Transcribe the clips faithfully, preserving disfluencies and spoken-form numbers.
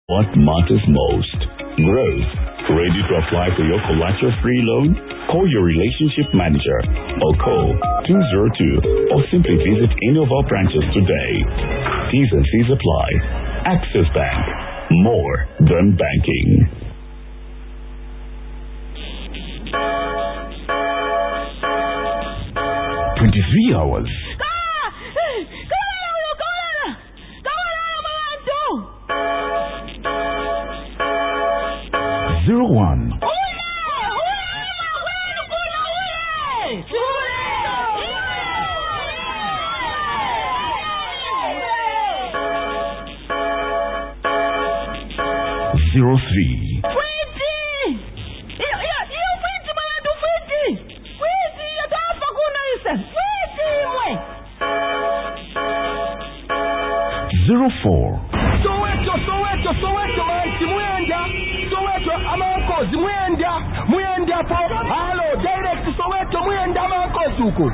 What matters most? Growth. Ready to apply for your collateral-free loan? Call your relationship manager or call two zero two or simply visit any of our branches today. T's and C's apply. Access Bank. More than banking. twenty-three hours. Zero one. Zero three. Zero four. Soweto, Soweto, Soweto, manti mwenda. Soweto, amankozi mwenda. Mwenda po. Hello, direct Soweto, mwenda amankozi uko.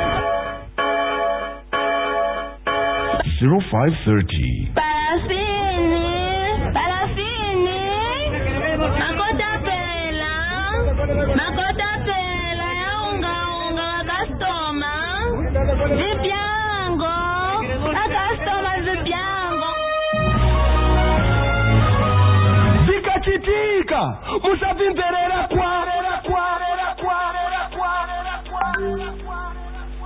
Zero five thirty. Parafini, parafini. Makota pela, makota pela ya unga unga wa customer. Zipiango, a customer zipiango. Zikachitika, musavimverera kwarera kwarera kwarera kwarera kwarera kwarera.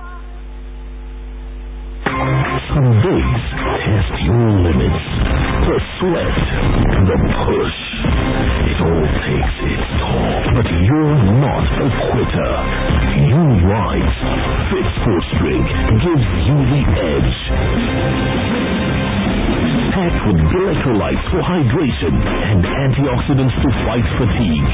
Some days test your limits. The sweat, the push. It all takes its toll. But you're not a quitter. You rise. Fit Sports Drink gives you the edge. Packed with electrolytes for hydration and antioxidants to fight fatigue.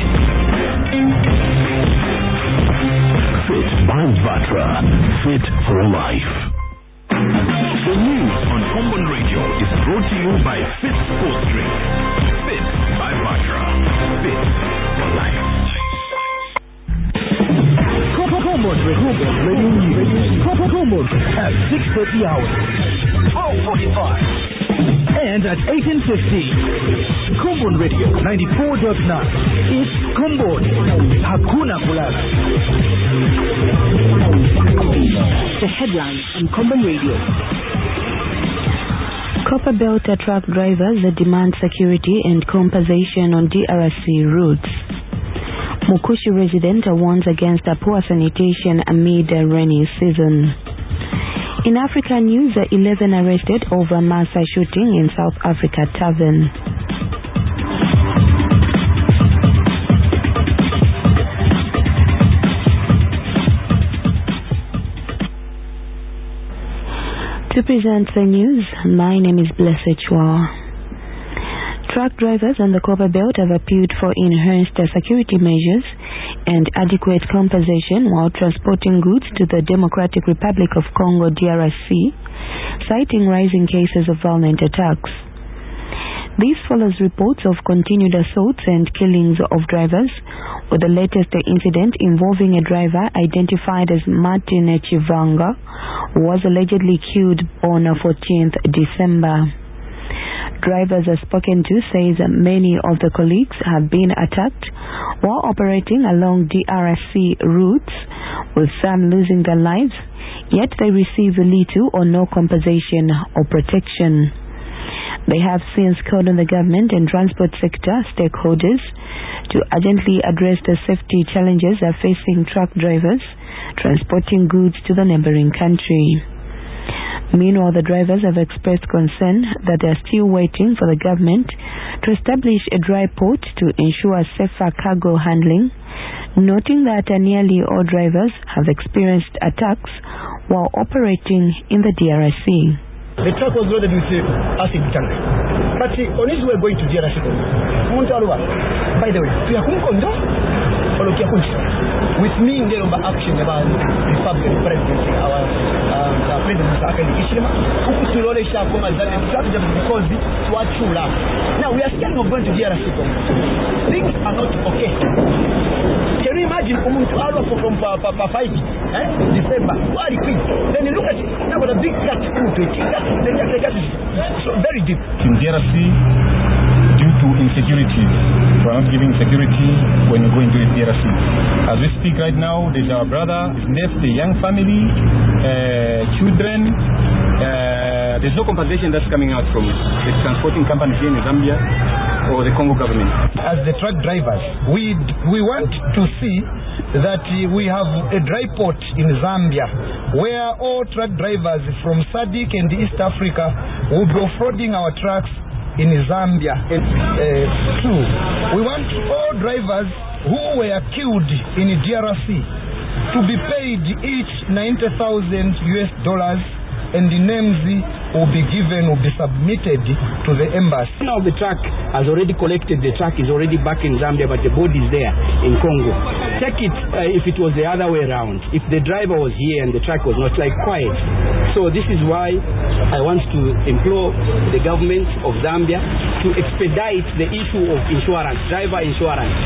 Fit by Vatra. Fit for life. The news on Common Radio is brought to you by Fit Sports Drink. Fit by Vatra. Fit for life. Common Radio News. Common at six thirty hours. twelve forty-five. And at eighteen fifty. Common Radio ninety-four point nine. It's Common. Hakuna Kulala. The headlines on Common Radio. Copper Belt truck drivers demand security and compensation on D R C routes. Mukushi resident warns against a poor sanitation amid a rainy season. In Africa news, eleven arrested over mass shooting in South Africa tavern. To present the news, my name is Blessed Chua. Truck drivers on the Copper Belt have appealed for enhanced security measures and adequate compensation while transporting goods to the Democratic Republic of Congo D R C, citing rising cases of violent attacks. This follows reports of continued assaults and killings of drivers, with the latest incident involving a driver identified as Martin Chivanga, who was allegedly killed on fourteenth December. Drivers are spoken to says many of the colleagues have been attacked while operating along D R C routes, with some losing their lives, yet they receive little or no compensation or protection. They have since called on the government and transport sector stakeholders to urgently address the safety challenges are facing truck drivers transporting goods to the neighboring country. Meanwhile, the drivers have expressed concern that they are still waiting for the government to establish a dry port to ensure safer cargo handling, noting that nearly all drivers have experienced attacks while operating in the D R C. The truck was loaded with uh, acid tank. But uh, on his way going to D R C, by the way, with me in the action about the public presidency, our uh, president Akali Ishima, who could only share from us that because it's what true love. Now we are still not going to D R C. Things are not okay. Can you imagine Umuntu Alwa from five December? Very quick. Then you look at it, now got a big cut into it. Then you have to cut it. So very deep. In D R C, due security. We are not giving security when you go into the D R C. As we speak right now, there's our brother, his left, a young family, uh, children. Uh, there's no compensation that's coming out from the transporting companies here in Zambia or the Congo government. As the truck drivers, we we want to see that uh, we have a dry port in Zambia where all truck drivers from S A D C and East Africa will be offroading our trucks in Zambia. And, uh, two, we want all drivers who were killed in D R C to be paid each ninety thousand U S dollars, and the names will be given, will be submitted to the embassy. Now the truck has already collected, the truck is already back in Zambia, but the body is there in Congo. Take it uh, if it was the other way around, if the driver was here and the truck was not, like quiet. So this is why I want to implore the government of Zambia to expedite the issue of insurance, driver insurance.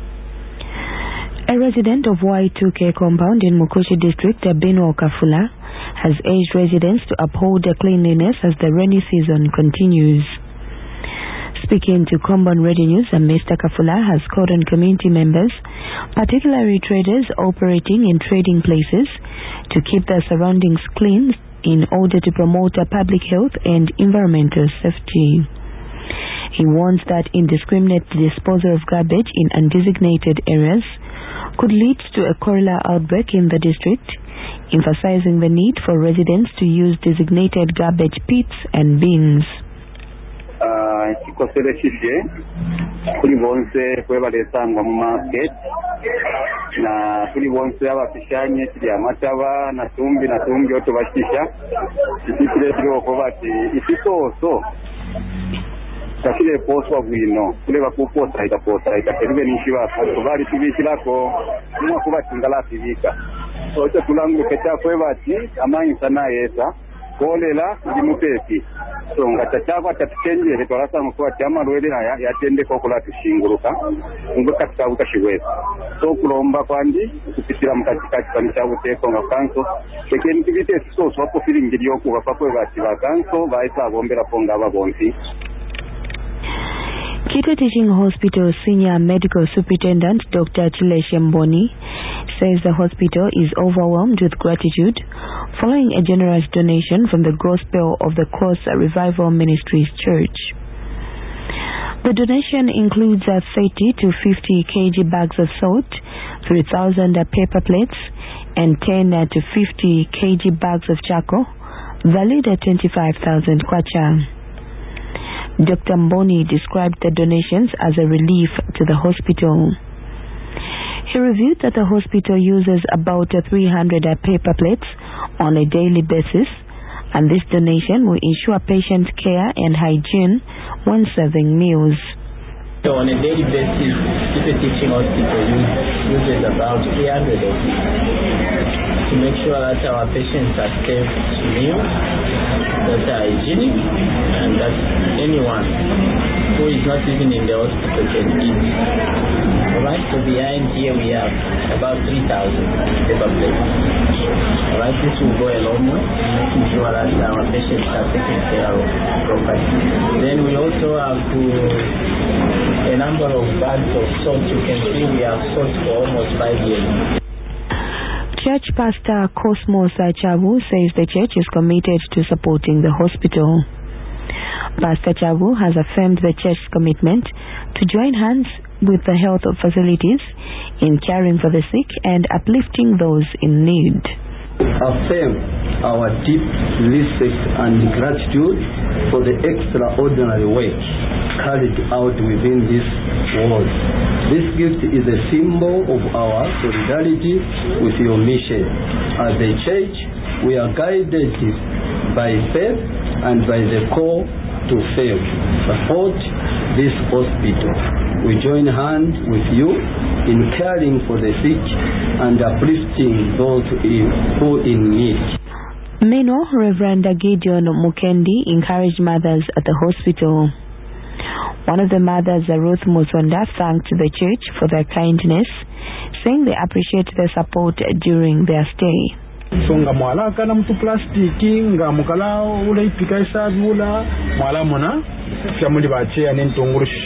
A resident of Y two K compound in Mukoshi district, Beno Kafula, has urged residents to uphold their cleanliness as the rainy season continues. Speaking to Combon Radio News, Mister Kafula has called on community members, particularly traders operating in trading places, to keep their surroundings clean in order to promote public health and environmental safety. He warns that indiscriminate disposal of garbage in undesignated areas could lead to a cholera outbreak in the district, emphasizing the need for residents to use designated garbage pits and bins. Kikosele kifye kuli bonse kwebalesanga mu market na kuli bonse abafishanye kiri amataba na tumbi na tumbi oto bakisha ikitire kiro kobati ifikoso kakile poswa gwino kule bakuposa itaposa itaterwe nishiba ko bali tibikirako mwa kubati ngalafibika ocho tulangu keta kwebati amayi sana yesa kolela ndimupepi so ngatatakwa tatuchenje letwalasa mkuwa tiama lwele na yatende kokula tushinguruka ngo katika ukashiweza so kulomba kwandi kupitira mkatikati kanisha uteko nga kanso tekeni kivite so swapo feeling ndiyoku bapakwe bati ba kanso baisa bombera ponga babonzi. Kitwe Teaching Hospital Senior Medical Superintendent Doctor Chileshe Mboni says the hospital is overwhelmed with gratitude following a generous donation from the Gospel of the Cross Revival Ministries Church. The donation includes uh, thirty to fifty kilograms bags of salt, three thousand uh, paper plates, and ten uh, to fifty kilograms bags of charcoal, valued at twenty-five thousand kwacha. Doctor Mboni described the donations as a relief to the hospital. He revealed that the hospital uses about three hundred paper plates on a daily basis, and this donation will ensure patient care and hygiene when serving meals. So on a daily basis, Kitwe Teaching Hospital uses about three hundred of these to make sure that our patients are served meals that are hygienic and that anyone who is not even in the hospital can eat. Alright, so behind here we have about three thousand paper plates. Alright, this will go a long way in making sure that our patients are taken care of properly. Then we also have to, a number of bags of salt. You can see we have salt for almost five years. Church Pastor Cosmos Chavu says the church is committed to supporting the hospital. Pastor Chavu has affirmed the church's commitment to join hands with the health facilities in caring for the sick and uplifting those in need. Affirm our deep respect and gratitude for the extraordinary work carried out within this world. This gift is a symbol of our solidarity with your mission. As a church, we are guided by faith and by the call to serve, support this hospital. We join hands with you in caring for the sick and uplifting those who in need. Meanwhile, Reverend Gideon Mukendi encouraged mothers at the hospital. One of the mothers, Ruth Musonda, thanked the church for their kindness, saying they appreciate their support during their stay. Songa mwala kana mtu plastiki nga mukala ule ipika isa vula mwala mona fiamuli bache ya nentonguru